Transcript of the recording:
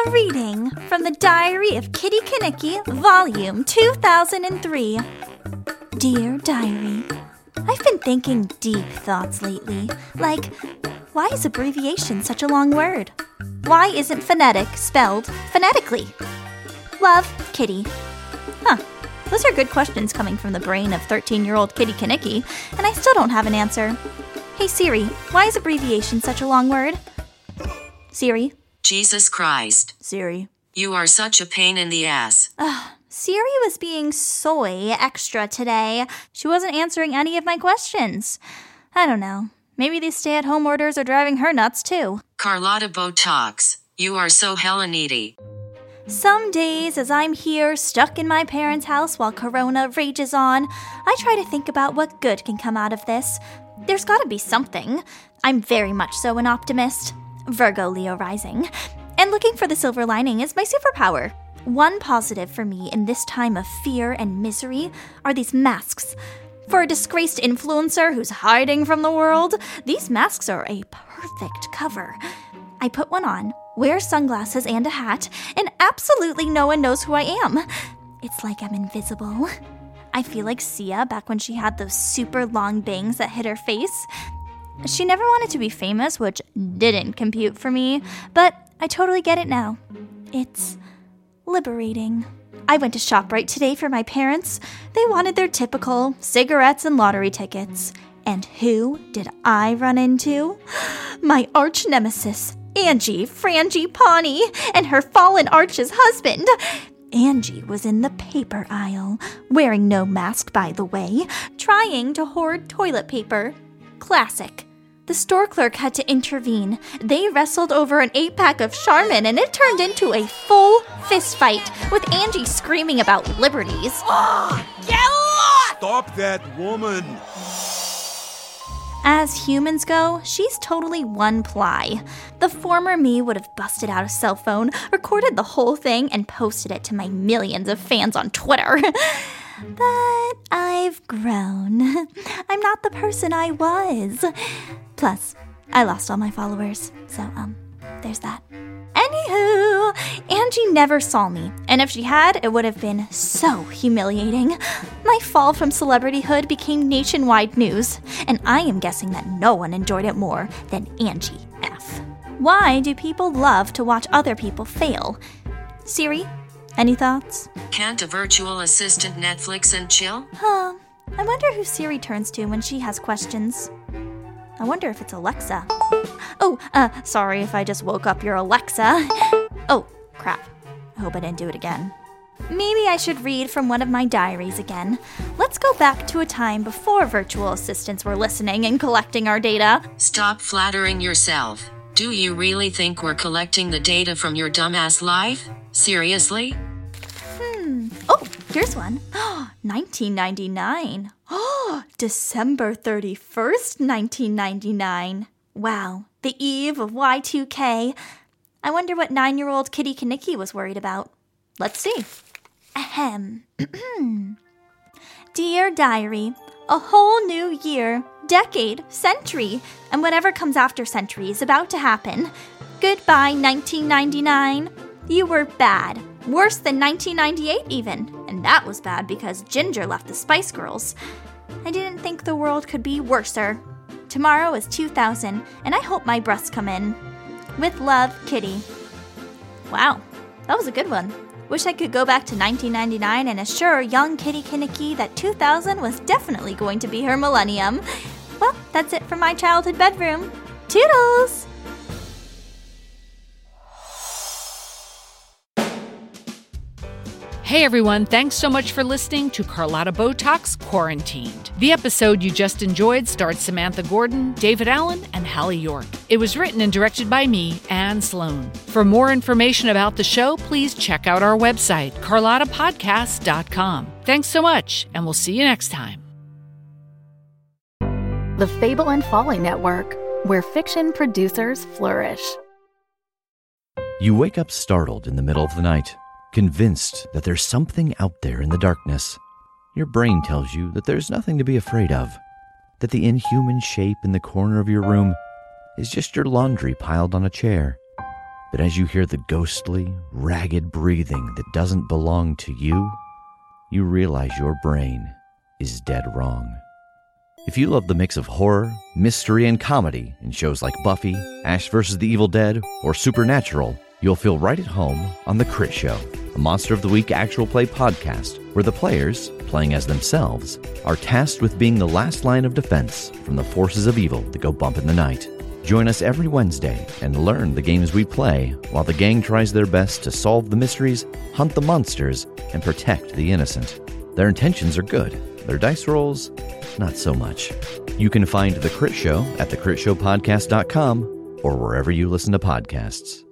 A reading from the Diary of Kitty Kanicki, Volume 2003. Dear Diary, I've been thinking deep thoughts lately, like, why is abbreviation such a long word? Why isn't phonetic spelled phonetically? Love, Kitty. Those are good questions coming from the brain of 13-year-old Kitty Kanicki, and I still don't have an answer. Hey Siri, why is abbreviation such a long word? Siri. Jesus Christ. Siri. You are such a pain in the ass. Siri was being soy extra today. She wasn't answering any of my questions. I don't know. Maybe these stay-at-home orders are driving her nuts too. Carlotta Botox. You are so hella needy. Some days, as I'm here, stuck in my parents' house while Corona rages on, I try to think about what good can come out of this. There's gotta be something. I'm very much so an optimist. Virgo Leo rising. And looking for the silver lining is my superpower. One positive for me in this time of fear and misery are these masks. For a disgraced influencer who's hiding from the world, these masks are a perfect cover. I put one on, wear sunglasses and a hat, and absolutely no one knows who I am. It's like I'm invisible. I feel like Sia back when she had those super long bangs that hid her face. She never wanted to be famous, which didn't compute for me, but I totally get it now. It's liberating. I went to ShopRite today for my parents. They wanted their typical cigarettes and lottery tickets. And who did I run into? My arch nemesis, Angie Frangipani, and her fallen arch's husband. Angie was in the paper aisle, wearing no mask by the way, trying to hoard toilet paper. Classic. The store clerk had to intervene. They wrestled over an 8-pack of Charmin and it turned into a full fist fight, with Angie screaming about liberties. Oh, get lost! Stop that woman! As humans go, she's totally one ply. The former me would have busted out a cell phone, recorded the whole thing, and posted it to my millions of fans on Twitter. But I've grown. I'm not the person I was. Plus, I lost all my followers, so, there's that. Anywho, Angie never saw me, and if she had, it would have been so humiliating. My fall from celebrityhood became nationwide news, and I am guessing that no one enjoyed it more than Angie F. Why do people love to watch other people fail? Siri, any thoughts? Can't a virtual assistant Netflix and chill? I wonder who Siri turns to when she has questions. I wonder if it's Alexa. Oh, sorry if I just woke up your Alexa. Oh, crap. I hope I didn't do it again. Maybe I should read from one of my diaries again. Let's go back to a time before virtual assistants were listening and collecting our data. Stop flattering yourself. Do you really think we're collecting the data from your dumbass life? Seriously? Oh, here's one. 1999. December 31st, 1999. Wow, the eve of Y2K. I wonder what 9-year-old Kitty Kanicki was worried about. Let's see. Ahem. Dear Diary, a whole new year, decade, century, and whatever comes after century is about to happen. Goodbye, 1999. You were bad. Worse than 1998 even. And that was bad because Ginger left the Spice Girls. I didn't think the world could be worser. Tomorrow is 2000, and I hope my breasts come in. With love, Kitty. Wow, that was a good one. Wish I could go back to 1999 and assure young Kitty Kanicki that 2000 was definitely going to be her millennium. Well, that's it from my childhood bedroom. Toodles! Hey everyone, thanks so much for listening to Carlotta Botox Quarantined. The episode you just enjoyed starred Samantha Gordon, David Allen, and Hallie York. It was written and directed by me, Anne Sloan. For more information about the show, please check out our website, carlottapodcast.com. Thanks so much, and we'll see you next time. The Fable and Folly Network, where fiction producers flourish. You wake up startled in the middle of the night, convinced that there's something out there in the darkness. Your brain tells you that there's nothing to be afraid of, that the inhuman shape in the corner of your room is just your laundry piled on a chair. But as you hear the ghostly, ragged breathing that doesn't belong to you, you realize your brain is dead wrong. If you love the mix of horror, mystery, and comedy in shows like Buffy, Ash vs. the Evil Dead, or Supernatural, you'll feel right at home on The Crit Show, a Monster of the Week actual play podcast where the players, playing as themselves, are tasked with being the last line of defense from the forces of evil that go bump in the night. Join us every Wednesday and learn the games we play while the gang tries their best to solve the mysteries, hunt the monsters, and protect the innocent. Their intentions are good. Their dice rolls, not so much. You can find The Crit Show at thecritshowpodcast.com or wherever you listen to podcasts.